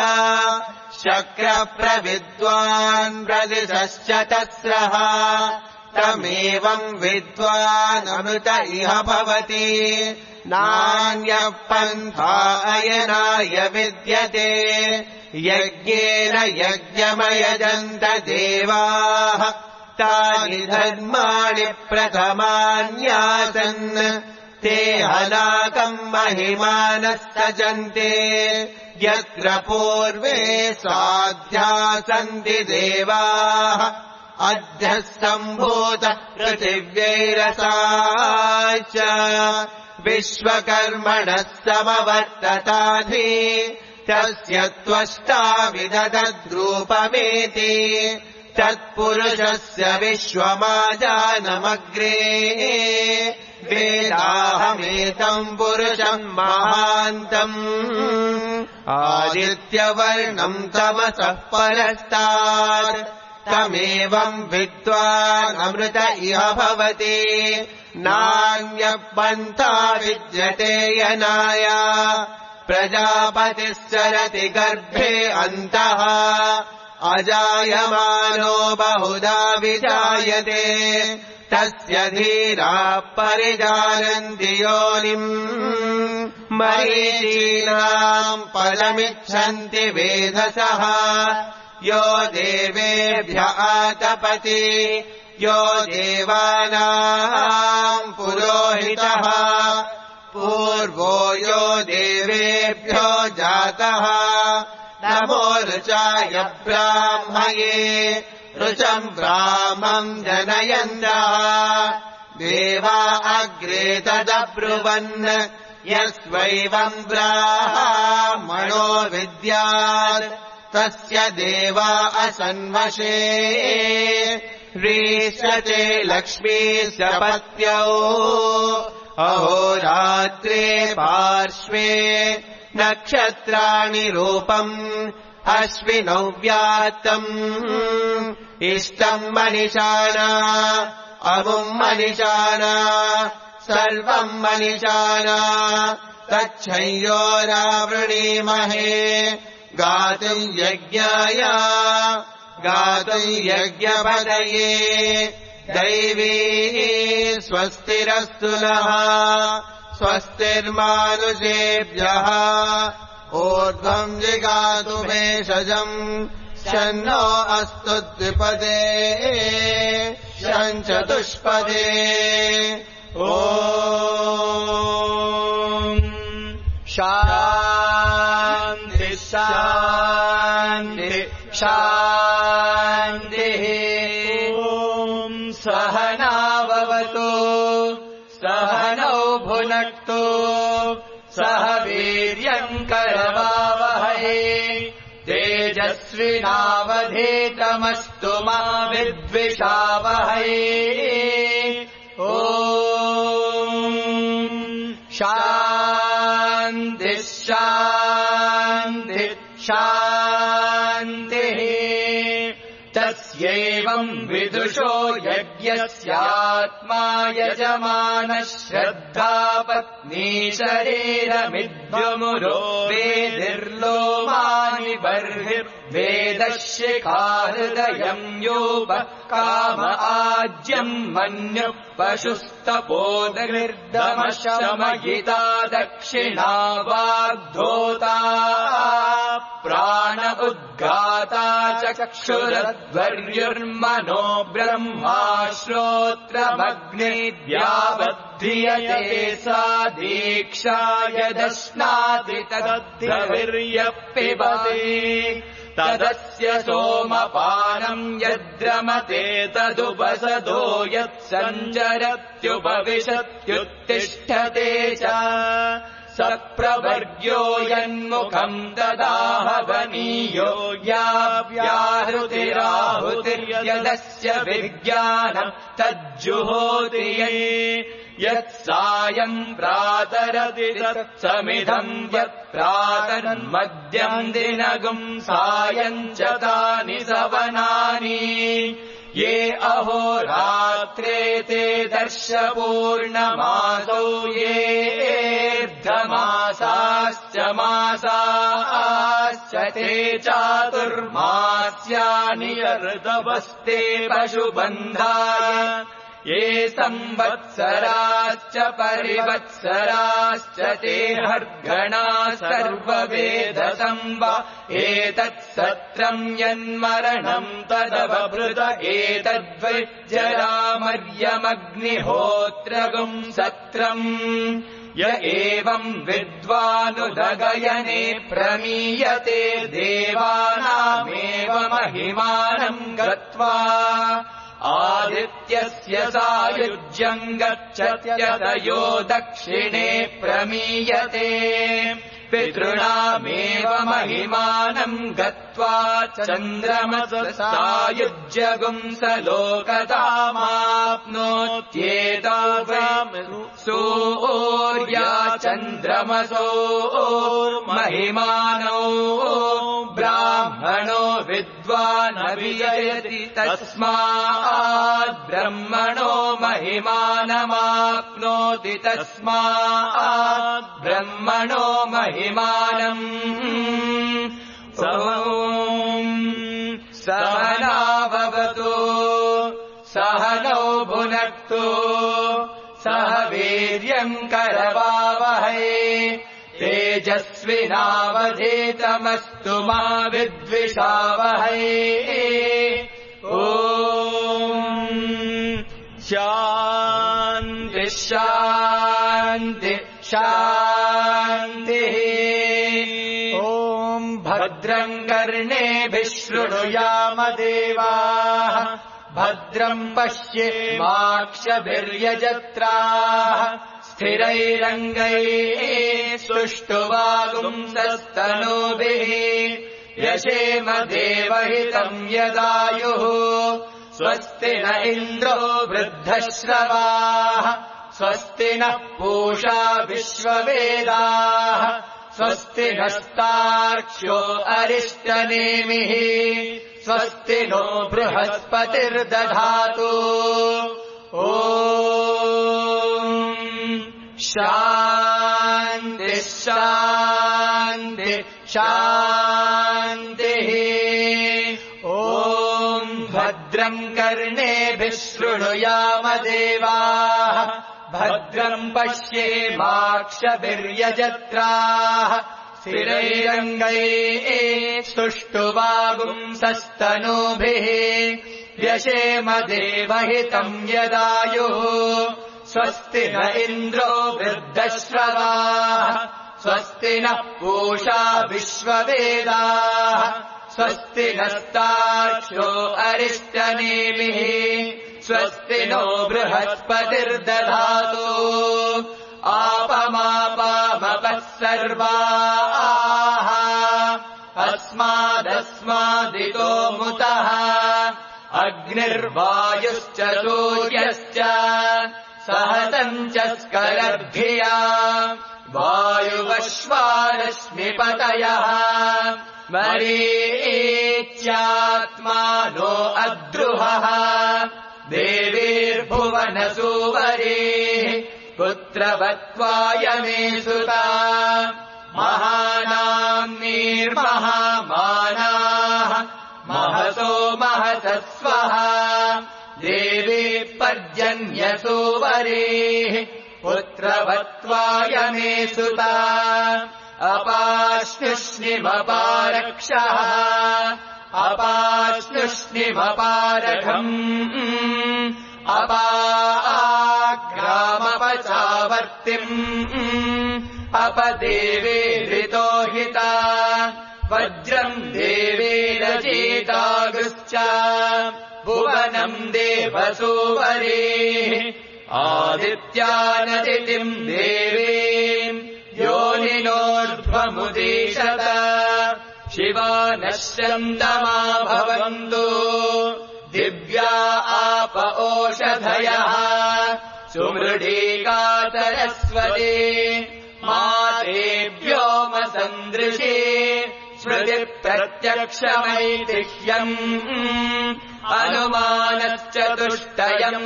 Speaker 2: शक्रप्रविद्वान् प्रदिशश्च तस्रः तमेवम् विद्वानमृत इह भवति नान्यः पन्था अयनाय विद्यते यज्ञेन यज्ञमयजन्त देवाः तानि धर्माणि प्रथमान्यासन् ते हलाकम् महिमानस्तजन्ते यत्र पूर्वे साध्या सन्ति देवाः अद्यः सम्भूत पृथिव्यैरसा च विश्वकर्मणः समवर्तताधि तस्य त्वष्टा विदधद्रूपमेति तत्पुरुषस्य विश्वमाजानमग्रे वेदाहमेतम् पुरुषम् महान्तम् आदित्यवर्णम् तमसः परस्तात् तमेवम् विद्वानमृत इह भवति नान्यः पन्था विद्यते यनाय प्रजापतिश्चरति गर्भे अन्तः अजायमानो बहुधा विजायते तस्य धीराः परिजानन्ति योनिम् मरीचीनाम् फलमिच्छन्ति वेधसः यो देवेभ्य आतपति यो देवानाम् पुरोहितः पूर्वो यो देवेभ्यो जातः नमो ऋचाय ब्राह्मये ऋचम् ब्राह्मम् जनयन्तः देवा अग्रे तदब्रुवन् यस्वैवम् ब्राह्मणो विद्यात् तस्य देवा असन्वशे ह्रीष्यते लक्ष्मीस्य पत्यौ अहोरात्रे पार्श्वे नक्षत्राणि रूपम् अश्विनौ व्यात्तम् इष्टम् मनिषाणा अमुम् मनिषाणा सर्वम् मनिषाणा तच्छयोरावृणीमहे गातुम् यज्ञाय गातुम् यज्ञपदये दैवी स्वस्तिरस्तु नः स्वस्तिर्मानुषेभ्यः ऊर्ध्वम् जिगातु भेषजम् शन्नो अस्तु द्विपदे शञ्चतुष्पदे ॐ शान्ति शान्ति शान्तिः ॐ सहनाववतु सहनौ भुनक्तु सह वीर्यम् करवावहै
Speaker 1: तेजस्विनावधीतमस्तु मा विद्विषावहै। ॐ शान्ति शान्ति शान्तिः। तस्यैवम् विदुषो यज्ञस्यात्मा यजमानः श्रद्धा पत्नी शरीरमिद्युमुरो वेदिर्लोमानि बर्हिर्वेदः शिखा हृदयम् योप काम आज्यम् मन्युः पशुस्तपोदनिर्दमशमहिता दक्षिणा वाग्धोता प्राण उद्गाता चक्षुरध्वर्युर्मनो ब्रह्मा श्रोत्रमग्निद्यावद्धियते सा दीक्षा यदश्नाति तद्द्रविर्यः पिबति तदस्य सोमपानम् यद्रमते तदुपसदो यत्सञ्चरत्युपविशत्युत्तिष्ठते च सप्रवर्ग्यो यन्मुखम् ददाहवनीयो याव्याहृतिराहुतिर्यदस्य विज्ञानम् तज्जुहोति यत्सायम् प्रातरति तत्समिधम् यत्प्रातन्मध्यम् दिनगुम् सायम् च तानि सवनानि ये अहोरात्रे ते दर्शपूर्णमासौ येऽर्धमासाश्च मासाश्च ते चातुर्मास्यानि ऋतवस्ते पशुबन्धाय ये संवत्सराश्च परिवत्सराश्च ते हर्गणा सर्ववेदसंवा एतत्सत्रम् यन्मरणम् तदवभृत एतद्विज्जरामर्यमग्निहोत्रगुम् सत्रम् य एवम् विद्वानुदगयने प्रमीयते देवानामेव महिमानम् गत्वा आदित्यस्य सायुज्यम् गच्छत्यतयो दक्षिणे प्रमीयते पितॄणामेव महिमानम् गत्वा चन्द्रमस सायुज्यगुम् स लोकतामाप्नोत्येतौ सूर्या चन्द्रमसो महिमानौ ब्राह्मणो विद्वानभिजयति तस्मात् ब्रह्मणो महिमानमाप्नोति तस्मात् ब्रह्मणो महिमानम् सहनाववतु सहनौ भुनक्तु सह वीर्यम् करवावहै तेजस्विनावधीतमस्तु मा विद्विषावहै। ॐ शान्ति शान्ति शान्तिः। ॐ भद्रम् कर्णेभिः शृणुयाम देवाः भद्रम् पश्येमाक्षभिर्यजत्राः स्थिरैरङ्गैः सुष्ठुवागुंसस्तनूभिः यशेम देवहितम् यदायुः स्वस्ति न इन्द्रो वृद्धश्रवाः स्वस्ति नः पूषा विश्ववेदाः स्वस्ति नस्तार्क्ष्यो अरिष्टनेमिः स्वस्ति नो बृहस्पतिर्दधातु। ॐ शान्ति शान्ति शान्तिः। ॐ भद्रम् कर्णेभिः शृणुयाम देवाः भद्रम् पश्येमाक्षभिर्यजत्राः स्थिरैरङ्गैः सुष्ठुवागुंसस्तनूभिः व्यशेम देवहितम् यदायुः स्वस्ति न इन्द्रो वृद्धश्रवाः स्वस्ति नः पूषा विश्ववेदाः स्वस्ति नस्तार्क्ष्यो अरिष्टनेमिः स्वस्ति नो बृहस्पतिर्दधातु। आपमापामपः सर्वाः अस्मादस्मादुत्थिताः अग्निर्वायुश्च सूर्यश्च सहसम् च स्करद्भिया वायुवश्वारश्मिपतयः मरीच्यात्मानो अद्रुहः देवीर्भुवनसूवरीः पुत्रवत्त्वायमे सुता महानाम् निर्महामानाः महसो महसस्वः देवी पर्जन्यसूवरीः पुत्रवत्त्वायमे सुता अपाश्नुष्णिमपारक्षः अपाश्नुष्णिमपारघम् अपाग्रामपचावर्तिम् अपदेवेरितो हिता वज्रम् देवेरचेतागुश्च भुवनम् देवसूवरीः आदित्यानदितिम् देवीम् योनिनोर्ध्वमुदीशत शिवानश्चन्दमा भवन्तु दिव्या आप ओषधयः सुमृडीकातरस्वती मातेभ्योमसन्दृशे स्मृतिप्रत्यक्षमैतिह्यम् अनुमानश्चतुष्टयम्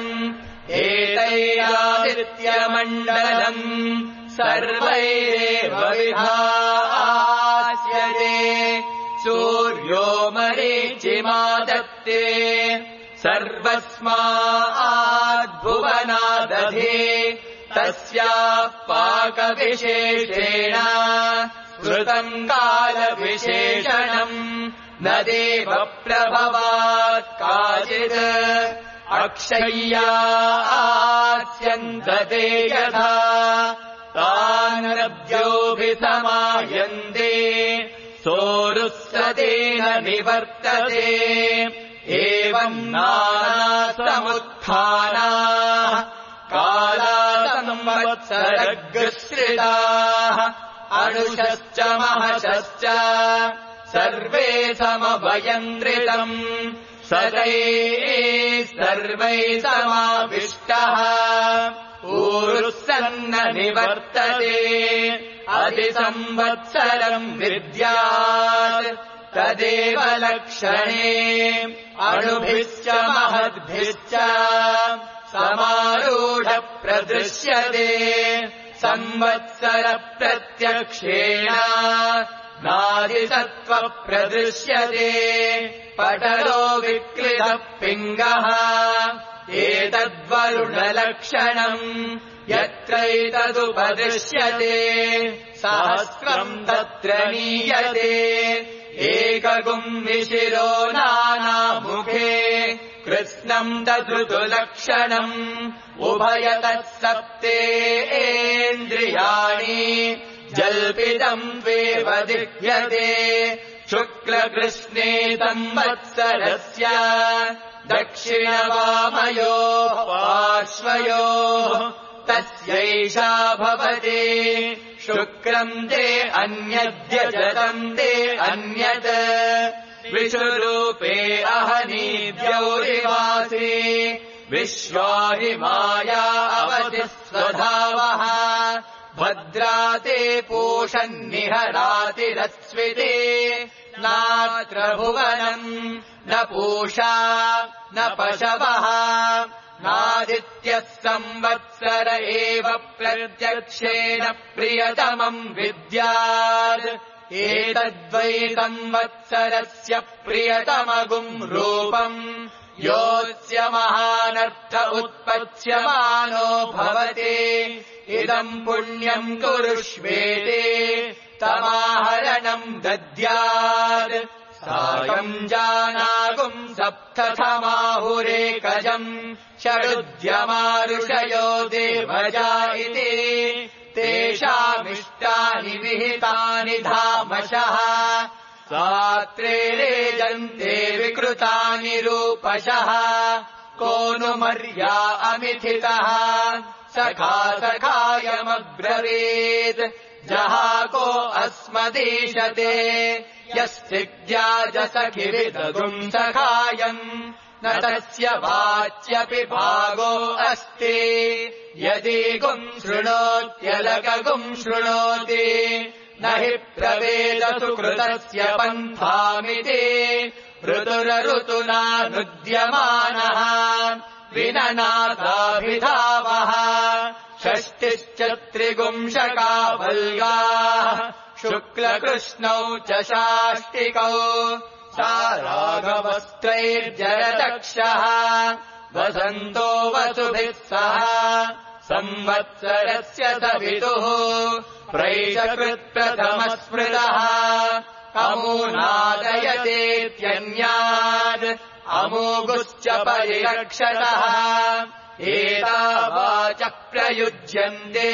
Speaker 1: एतैरादित्यमण्डलम् सर्वैरेव विभास्यते सूर्यो मरीचिमादत्ते सर्वस्माद्भुवनादधे तस्याः पाकविशेषेण स्मृतम् कालविशेषणम् न देवप्रभवात् काचित् अक्षय्या आस्यन्तते यथा तान् नद्योऽभिसमायन्ते सोरुस्सतेन निवर्तते एवम् नानासमुत्थानाः कालासंवत्सरग्रश्रिताः अणुषश्च महशश्च सर्वे समभयन्द्रितम् सदैः सर्वैः समाविष्टः ऊरुः सन्न निवर्तते अधिसंवत्सरम् विद्यात् तदेव लक्षणे अणुभिश्च महद्भिश्च समारूढ प्रदृश्यते संवत्सरप्रत्यक्षेण नादिसत्त्वप्रदृश्यते पटलो विक्लितः पिङ्गः एतद्वरुणलक्षणम् यत्रैतदुपदृश्यते सहस्रम् तत्र नीयते एकगुम् विशिरो नानामुखे कृत्स्नम् दधृतुलक्षणम् उभयतः सप्तेन्द्रियाणि जल्पितम् त्वेव दिह्यते शुक्लकृष्णे संवत्सरस्य दक्षिणवामयोः पार्श्वयोः तस्यैषा भवति शुक्रम् ते अन्यद्यजतम् ते अन्यत् विषुरूपे अहनीद्यौरिवासि विश्वाहि माया अवति स्वधावः भद्राते पूषन्निहरातिरस्विते नात्र भुवनम् न पूषा न पशवः नादित्यः संवत्सर एव प्रत्यक्षेण प्रियतमम् विद्यात् एतद्वै संवत्सरस्य प्रियतमगुम् रूपम् योऽस्य महानर्थ उत्पत्स्यमानो भवति इदम् पुण्यम् कुरुष्वेते तमाहरणम् दद्यात् सायम् जानागुम् सप्तथमाहुरेकजम् षडुद्यमारुषयो देवजा इति तेषामिष्टानि विहितानि धामशः सात्रे रेजन्ते विकृतानि रूपशः को नु मर्या अमिथितः सखा सखायमब्रवीत् जहाको अस्मदीशते यस्तिग्याज सखिविदगुम् सखायम् न तस्य वाच्यपि भागो अस्ति यदि गुम् शृणोत्यलकगुम् शृणोति न हि प्रवेदसु कृतस्य पन्थामिति ऋतुरऋतुना नुद्यमानः विननादाभिधावः षष्टिश्च त्रिगुंशका वल्गाः शुक्लकृष्णौ च शाष्टिकौ सा रागवस्त्रैर्जरदक्षः वसन्तो वसुभिः सह संवत्सरस्य सवितुः प्रैषकृत्प्रथमस्मृतः अमूनादयतेत्यन्याद् अमूगुश्च परिरक्षतः एतावाच प्रयुज्यन्ते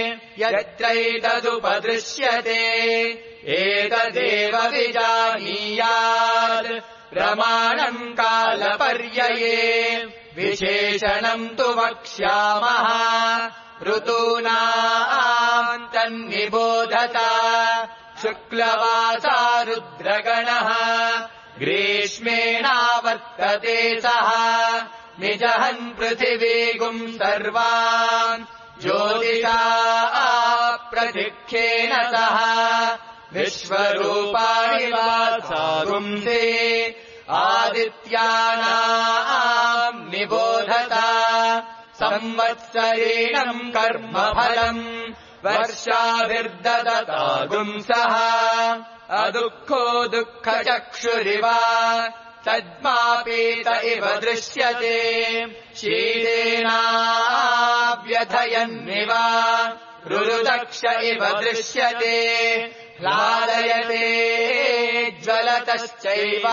Speaker 1: यत्रैतदुपदृश्यते एतदेव विजानीयात् प्रमाणम् कालपर्यये विशेषणम् तु वक्ष्यामः ऋतूनाम् तन्निबोधता शुक्लवासा रुद्रगणः ग्रीष्मेणावर्तते सः निजहन् पृथिवीगुम् सर्वान् ज्योतिषा प्रदिख्येन सह विश्वरूपाणि वासागुंसे आदित्यानाम् निबोधता संवत्सरेणम् कर्मफलम् वर्षाभिर्ददतागुंसः अदुःखो दुःखचक्षुरिव तद्मापीत इव दृश्यते शीतेनाव्यथयन्निव रुरुदक्ष इव दृश्यते ह्लादयते ज्वलतश्चैव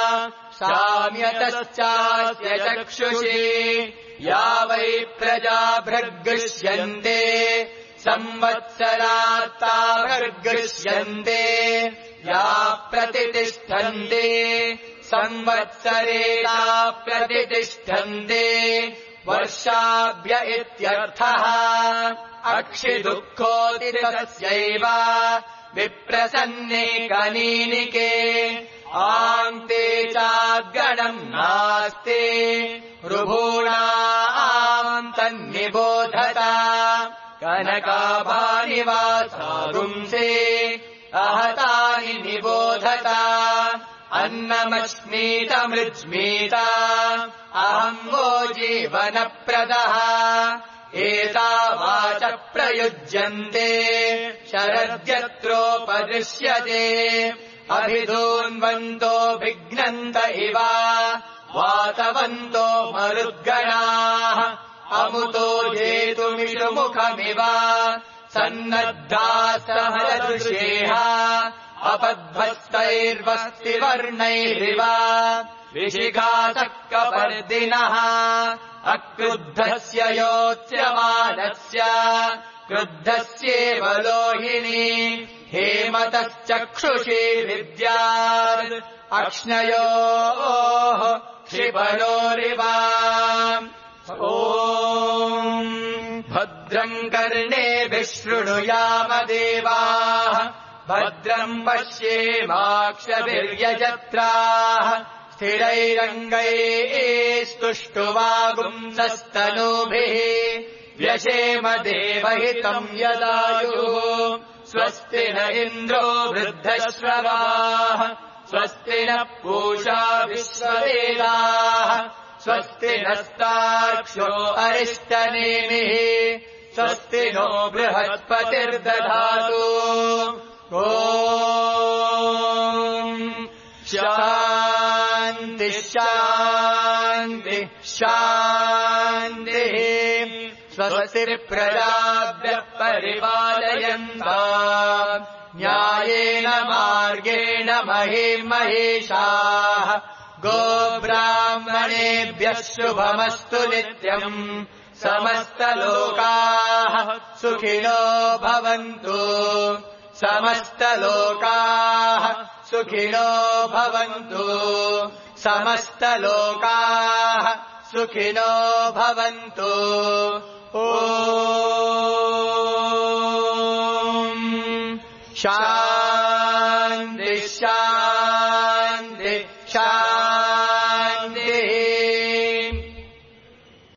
Speaker 1: शाम्यतश्चास्य चक्षुषि या वै प्रजा भृग्गृह्यन्ते संवत्सरात्ता भृग्गृह्यन्ते या प्रतितिष्ठन्ते संवत्सरेणा प्रतितिष्ठन्ते वर्षाभ्य इत्यर्थः अक्षिदुःखोऽतिरस्यैव विप्रसन्ने कनीनिके आन्ते चाद्गणम् नास्ति ऋभूणाम् तन्निबोधता कनकाभानि वासागुंसे अहतानि निबोधता अन्नमस्मीतमृज्मीत अहम् वो जीवनप्रदः एतावाच प्रयुज्यन्ते शरद्यत्रोपदृश्यते अभिधून्वन्तो भिघ्नन्त इव वातवन्तो मरुद्गणाः अमुतो जेतुमिषुमुखमिव सन्नद्धाः सहदृशेः अपध्वस्तैर्वस्तिवर्णैरिव विशिखासक्कपर्दिनः अक्रुद्धस्य योत्स्यमानस्य क्रुद्धस्येव लोहिनी हेमतश्चक्षुषी विद्यात् अक्ष्णयोः क्षिपणोरिव ॐ भद्रम् कर्णेभिः शृणुयाम देवाः भद्रम् पश्येमाक्षभिर्यजत्राः स्थिरैरङ्गैस्तुष्टुवागुंसस्तनूभिः व्यशेम देवहितम् यदायुः स्वस्ति न इन्द्रो वृद्धश्रवाः स्वस्ति नः पूषा विश्ववेदाः स्वस्ति नस्तार्क्ष्यो अरिष्टनेमिः स्वस्ति नो बृहस्पतिर्दधातु ॐ शान्ति शान्ति शान्तिः स्वस्तिर्प्रजाभ्यः परिपालयन्ताम् न्यायेन मार्गेण महीर्महेशाः गोब्राह्मणेभ्यः शुभमस्तु नित्यम् समस्तलोकाः सुखिनो भवन्तु समस्तलोकाः सुखिनो भवन्तु समस्तलोकाः सुखिनो भवन्तु ॐ